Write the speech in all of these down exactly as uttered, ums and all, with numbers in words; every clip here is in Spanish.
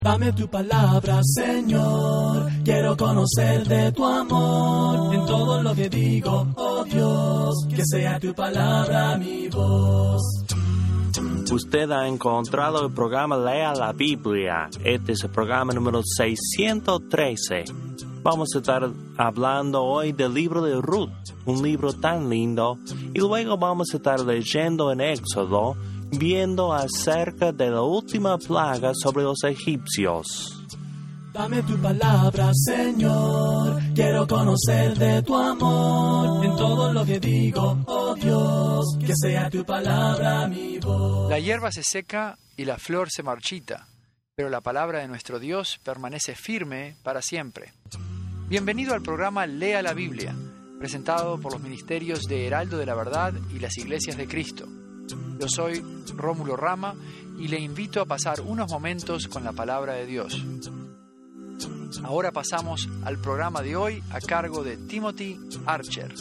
Dame tu palabra, Señor, quiero conocer de tu amor, en todo lo que digo, oh Dios, que sea tu palabra mi voz. Usted ha encontrado el programa Lea la Biblia. Este es el programa número seiscientos trece. Vamos a estar hablando hoy del libro de Ruth, un libro tan lindo, y luego vamos a estar leyendo en Éxodo, viendo acerca de la última plaga sobre los egipcios. Dame tu palabra, Señor, quiero conocer de tu amor, en todo lo que digo, oh Dios, que sea tu palabra mi voz. La hierba se seca y la flor se marchita, pero la palabra de nuestro Dios permanece firme para siempre. Bienvenido al programa Lea la Biblia, presentado por los ministerios de Heraldo de la Verdad y las Iglesias de Cristo. Yo soy Rómulo Rama y le invito a pasar unos momentos con la palabra de Dios. Ahora pasamos al programa de hoy a cargo de Timothy Archer.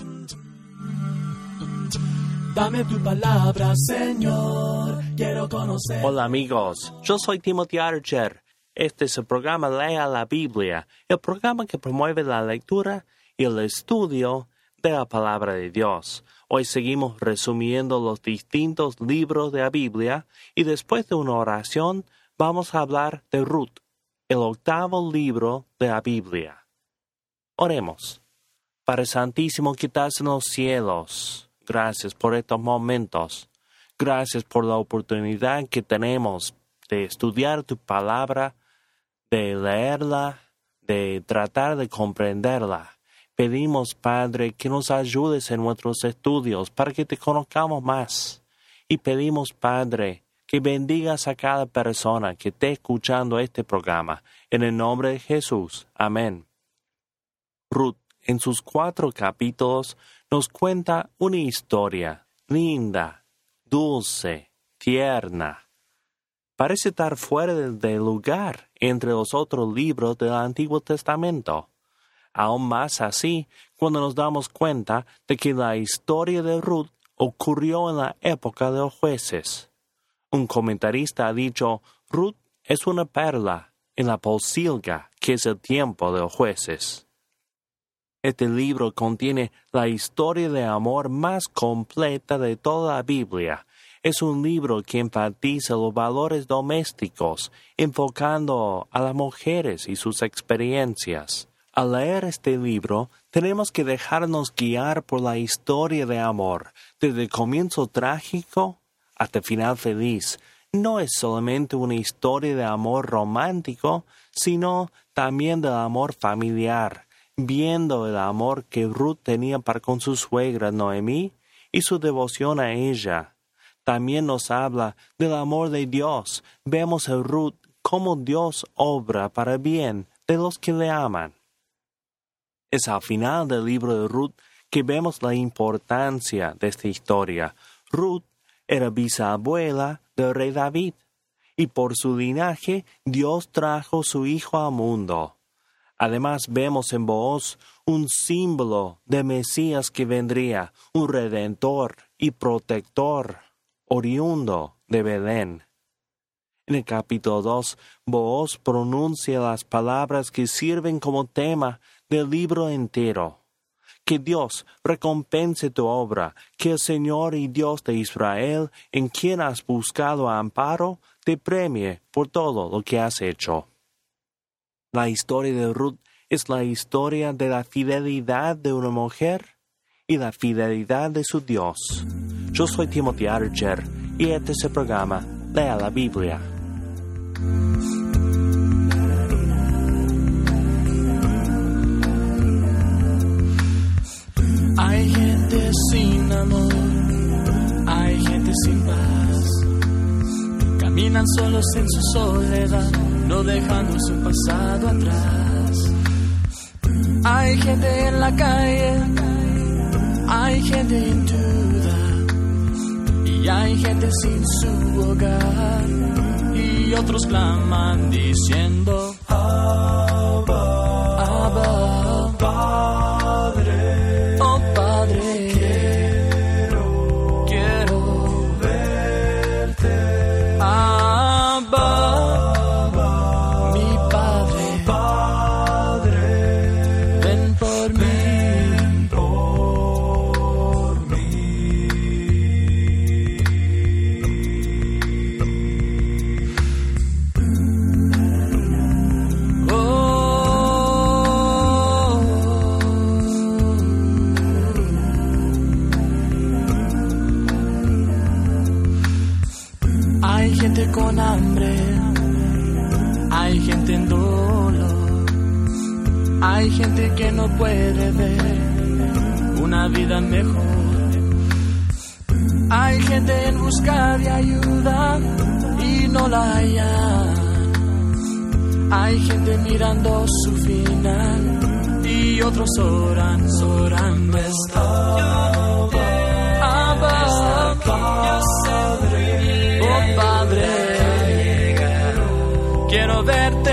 Dame tu palabra, Señor, quiero conocer. Hola amigos, yo soy Timothy Archer. Este es el programa Lea la Biblia, el programa que promueve la lectura y el estudio de la palabra de Dios. Hoy seguimos resumiendo los distintos libros de la Biblia y después de una oración vamos a hablar de Ruth, el octavo libro de la Biblia. Oremos. Padre Santísimo que estás en los cielos, gracias por estos momentos. Gracias por la oportunidad que tenemos de estudiar tu palabra, de leerla, de tratar de comprenderla. Pedimos, Padre, que nos ayudes en nuestros estudios para que te conozcamos más. Y pedimos, Padre, que bendigas a cada persona que esté escuchando este programa. En el nombre de Jesús. Amén. Ruth, en sus cuatro capítulos, nos cuenta una historia linda, dulce, tierna. Parece estar fuera de lugar entre los otros libros del Antiguo Testamento. Aún más así, cuando nos damos cuenta de que la historia de Ruth ocurrió en la época de los jueces. Un comentarista ha dicho, Ruth es una perla en la posilga, que es el tiempo de los jueces. Este libro contiene la historia de amor más completa de toda la Biblia. Es un libro que enfatiza los valores domésticos, enfocando a las mujeres y sus experiencias. Al leer este libro, tenemos que dejarnos guiar por la historia de amor, desde el comienzo trágico hasta el final feliz. No es solamente una historia de amor romántico, sino también del amor familiar, viendo el amor que Ruth tenía para con su suegra Noemí y su devoción a ella. También nos habla del amor de Dios. Vemos en Ruth cómo Dios obra para bien de los que le aman. Es al final del libro de Ruth que vemos la importancia de esta historia. Ruth era bisabuela del rey David, y por su linaje Dios trajo su hijo al mundo. Además vemos en Booz un símbolo de Mesías que vendría, un redentor y protector, oriundo de Belén. En el capítulo dos, Booz pronuncia las palabras que sirven como tema del libro entero. Que Dios recompense tu obra, que el Señor y Dios de Israel, en quien has buscado amparo, te premie por todo lo que has hecho. La historia de Ruth es la historia de la fidelidad de una mujer y la fidelidad de su Dios. Yo soy Timothy Archer y este es el programa Lea la Biblia. Hay gente sin amor, hay gente sin paz. Caminan solos en su soledad, no dejando su pasado atrás. Hay gente en la calle, hay gente en duda, y hay gente sin su hogar, y otros claman diciendo Abba, Abba, Padre, oh Padre, quiero, quiero verte, Abba, Abba, Hay gente que no puede ver una vida mejor. Hay gente en busca de ayuda y no la halla. Hay gente mirando su final y otros oran, orando. Abba, oh Padre, quiero verte.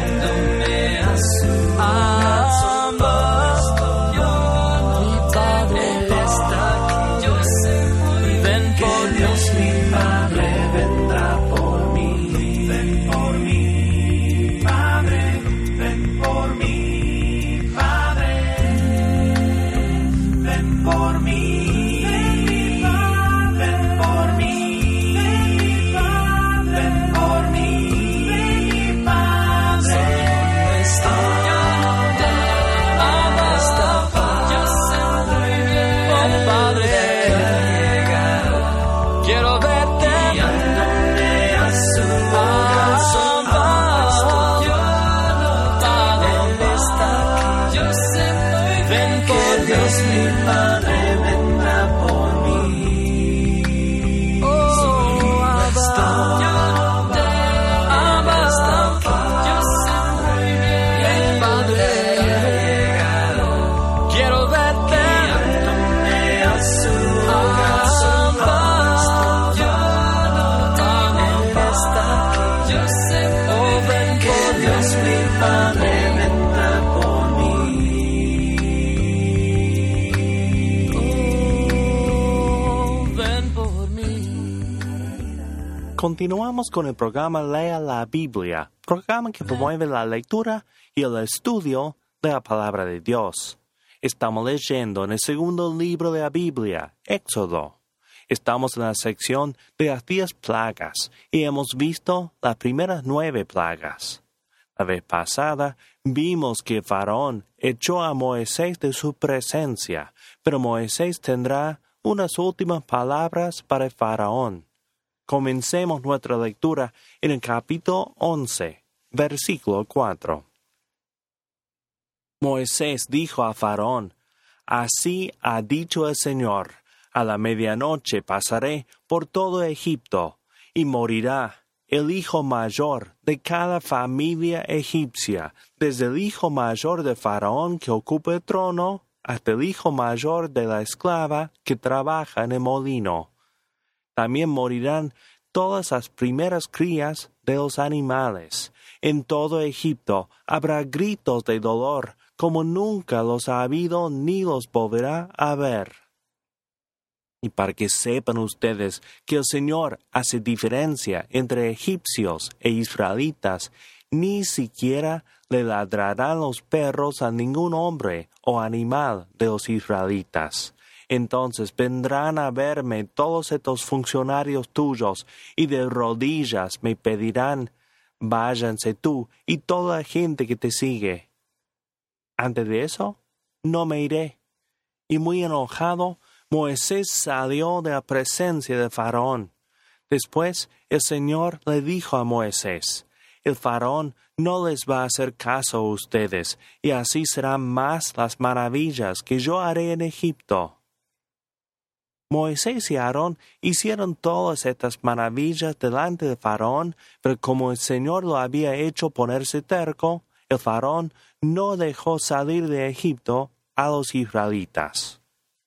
Continuamos con el programa Lea la Biblia, programa que promueve la lectura y el estudio de la palabra de Dios. Estamos leyendo en el segundo libro de la Biblia, Éxodo. Estamos en la sección de las diez plagas y hemos visto las primeras nueve plagas. La vez pasada vimos que Faraón echó a Moisés de su presencia, pero Moisés tendrá unas últimas palabras para el Faraón. Comencemos nuestra lectura en el capítulo once, versículo cuatro. Moisés dijo a Faraón: Así ha dicho el Señor, a la medianoche pasaré por todo Egipto, y morirá el hijo mayor de cada familia egipcia, desde el hijo mayor de Faraón que ocupa el trono, hasta el hijo mayor de la esclava que trabaja en el molino. También morirán todas las primeras crías de los animales. En todo Egipto habrá gritos de dolor, como nunca los ha habido ni los volverá a haber. Y para que sepan ustedes que el Señor hace diferencia entre egipcios e israelitas, ni siquiera le ladrarán los perros a ningún hombre o animal de los israelitas. Entonces vendrán a verme todos estos funcionarios tuyos, y de rodillas me pedirán: váyanse tú y toda la gente que te sigue. Antes de eso, no me iré. Y muy enojado, Moisés salió de la presencia de Faraón. Después el Señor le dijo a Moisés: el Faraón no les va a hacer caso a ustedes, y así serán más las maravillas que yo haré en Egipto. Moisés y Aarón hicieron todas estas maravillas delante de Faraón, pero como el Señor lo había hecho ponerse terco, el Faraón no dejó salir de Egipto a los israelitas.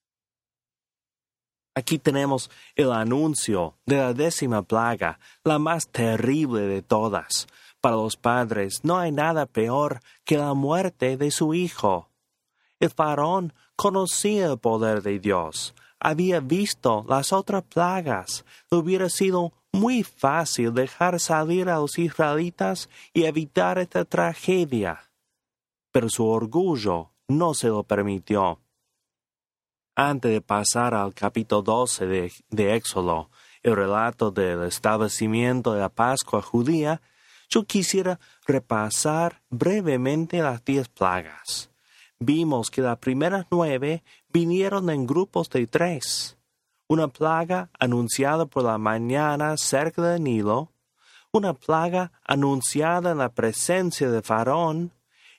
Aquí tenemos el anuncio de la décima plaga, la más terrible de todas. Para los padres no hay nada peor que la muerte de su hijo. El Faraón conocía el poder de Dios. Había visto las otras plagas. Le hubiera sido muy fácil dejar salir a los israelitas y evitar esta tragedia. Pero su orgullo no se lo permitió. Antes de pasar al capítulo doce de, de Éxodo, el relato del establecimiento de la Pascua judía, yo quisiera repasar brevemente las diez plagas. Vimos que las primeras nueve vinieron en grupos de tres. Una plaga anunciada por la mañana cerca del Nilo, una plaga anunciada en la presencia de Faraón,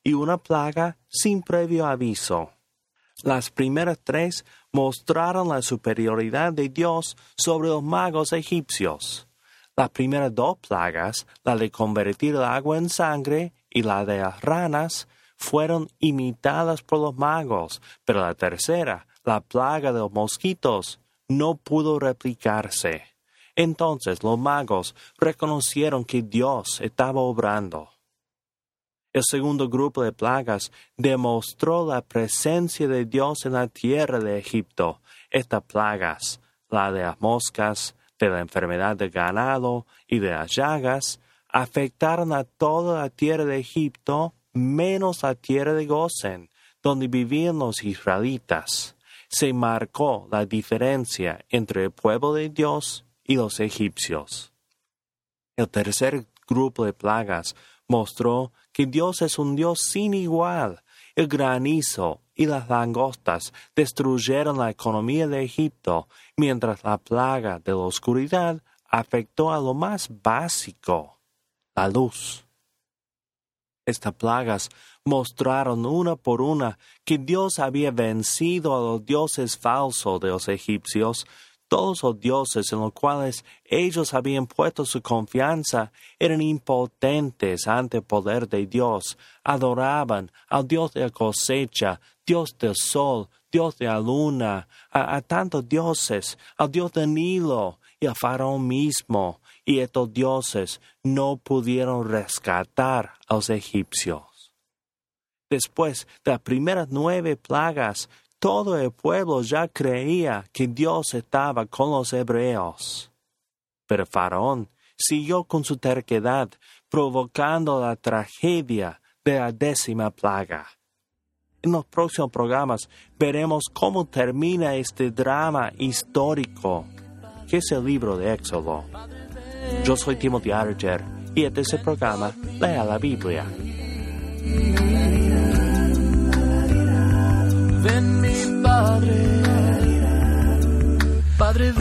y una plaga sin previo aviso. Las primeras tres mostraron la superioridad de Dios sobre los magos egipcios. Las primeras dos plagas, la de convertir el agua en sangre y la de las ranas, fueron imitadas por los magos, pero la tercera, la plaga de los mosquitos, no pudo replicarse. Entonces los magos reconocieron que Dios estaba obrando. El segundo grupo de plagas demostró la presencia de Dios en la tierra de Egipto. Estas plagas, la de las moscas, de la enfermedad del ganado y de las llagas, afectaron a toda la tierra de Egipto, menos la tierra de Gosén, donde vivían los israelitas. Se marcó la diferencia entre el pueblo de Dios y los egipcios. El tercer grupo de plagas mostró que Dios es un Dios sin igual. El granizo y las langostas destruyeron la economía de Egipto, mientras la plaga de la oscuridad afectó a lo más básico, la luz. Estas plagas mostraron una por una que Dios había vencido a los dioses falsos de los egipcios. Todos los dioses en los cuales ellos habían puesto su confianza eran impotentes ante el poder de Dios. Adoraban al Dios de la cosecha, Dios del sol, Dios de la luna, a, a tantos dioses, al Dios del Nilo y al faraón mismo. Y estos dioses no pudieron rescatar a los egipcios. Después de las primeras nueve plagas, todo el pueblo ya creía que Dios estaba con los hebreos. Pero Faraón siguió con su terquedad, provocando la tragedia de la décima plaga. En los próximos programas veremos cómo termina este drama histórico, que es el libro de Éxodo. Yo soy Timothy Archer y este es el programa Lea la Biblia. Ven mi Padre, Padre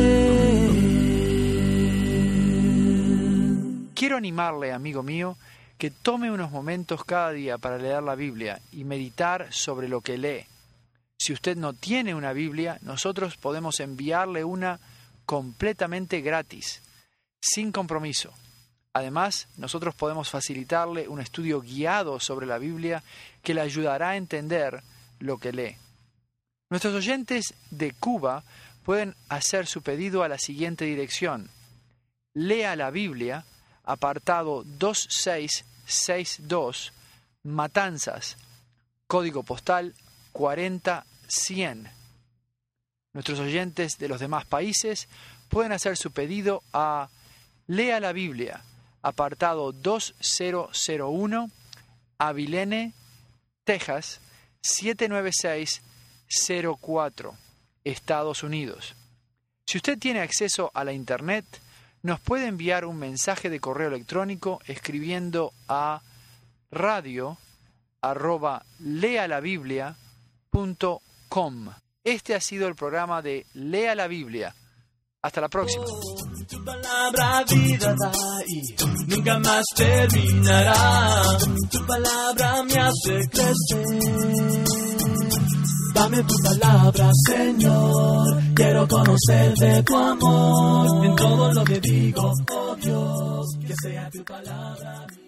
ven. Quiero animarle, amigo mío, que tome unos momentos cada día para leer la Biblia y meditar sobre lo que lee. Si usted no tiene una Biblia, nosotros podemos enviarle una completamente gratis, sin compromiso. Además, nosotros podemos facilitarle un estudio guiado sobre la Biblia que le ayudará a entender lo que lee. Nuestros oyentes de Cuba pueden hacer su pedido a la siguiente dirección: Lea la Biblia, apartado dos seis seis dos, Matanzas, código postal cuarenta cien. Nuestros oyentes de los demás países pueden hacer su pedido a Lea la Biblia, apartado dos cero cero uno, Abilene, Texas, siete nueve seis cero cuatro, Estados Unidos. Si usted tiene acceso a la Internet, nos puede enviar un mensaje de correo electrónico escribiendo a radio arroba lealabiblia punto com. Este ha sido el programa de Lea la Biblia. Hasta la próxima. Tu palabra vida da y nunca más terminará. Tu palabra me hace crecer. Dame tu palabra, Señor. Quiero conocer de tu amor. En todo lo que digo, oh Dios, que sea tu palabra.